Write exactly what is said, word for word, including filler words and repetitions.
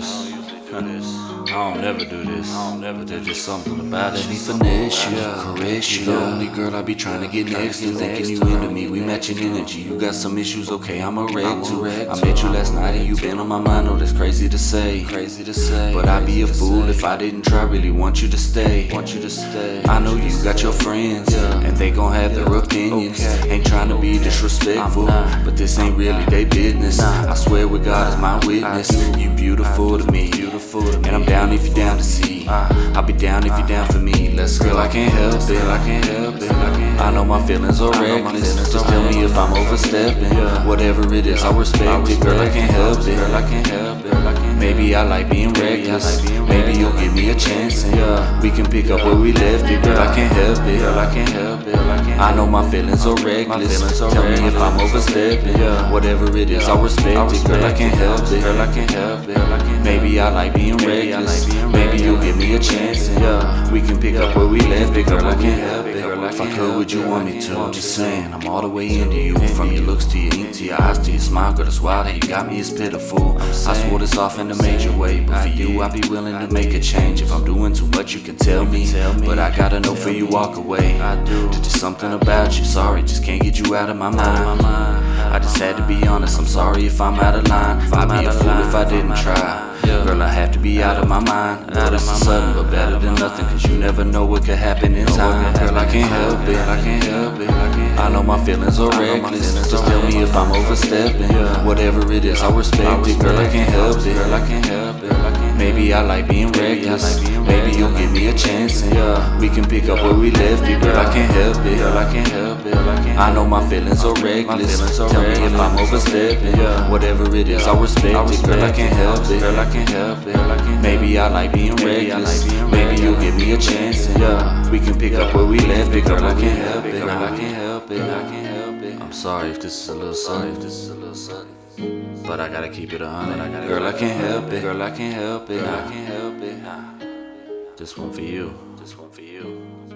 this. I don't never do this. I don't never. There's just something about it. Let me finesse you, caress you. The only girl I be trying to get next to. Thinking you into me, we matching energy. You got some issues, okay? I'm a wreck too. I met you last night and you been on my mind. Oh, that's crazy to say. Crazy to say. But I'd be a fool if I didn't try. Really want you to stay. Want you to stay. I know you got your friends, and they gon' have their opinions. Ain't trying to be disrespectful, but this ain't really they business. I swear with God as my witness. You beautiful to me, beautiful to me. And I'm down if you down to see. I'll be down if you down for me. Let's go. I can't help it. I can't help it. I know my feelings are reckless. Just tell me if I'm overstepping. Whatever it is, I respect it. Girl, I can't help it. Girl, I can't help it. Maybe I like being reckless. Maybe you'll give me a chance and we can pick up where we left it. Girl, I can't help it. Girl, I can't help it. I know my feelings are reckless. Tell me if I'm overstepping. Whatever it is, I respect it. Girl, I can't help it. Girl, I can't help it. Maybe I like being reckless. Maybe you'll give me a chance and we can pick up where we left it. Girl, I can't help it. If I could, would you want me to? I'm just saying, I'm all the way into you. From your looks to your ink to your eyes to your smile, girl, that's wild. How you got me is pitiful. I swore this off in a major way, but for you, I'd be willing to make a change. If I'm doing too much, you can tell me, but I gotta know before you walk away. There's just something about you, sorry, just can't get you out of my mind. I just had to be honest, I'm sorry if I'm out of line. I'd be a fool if I didn't try. Girl, I have to be out of my mind. I know this is sudden, but better than nothing, cause you never know what could happen in time. Girl, I can't help it, I can't help it. I know my feelings are reckless. Just tell me if I'm overstepping. Whatever it is, I respect it. Girl, I can't help it. Girl, I can't help it. Maybe I like being reckless. Maybe you'll give me a chance and we can pick up where we left it. Girl, I can't help it. Girl, I can't help it. I know my feelings are reckless. Tell me if I'm overstepping. Whatever it is, I respect it. Girl, I can't help it. Girl, I can't help it. Maybe I like being reckless. Maybe you'll give me a chance and we can pick up where we left it. Girl, I can't help it. Girl, I can't help it. I can't help it. I'm sorry if this is a little sudden. If this is a little sudden. But I gotta keep it a hundred. Girl, I can't help it. Girl, I can't help it. I can't help it. Just one for you. Just one for you.